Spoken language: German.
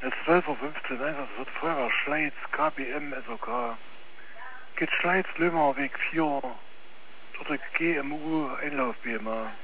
Jetzt 12:15 Uhr, Einsatz wird Feuerwehr Schleiz, KBM, SOK. Geht Schleiz, Lömerweg 4, dort GMU, Einlauf BMA.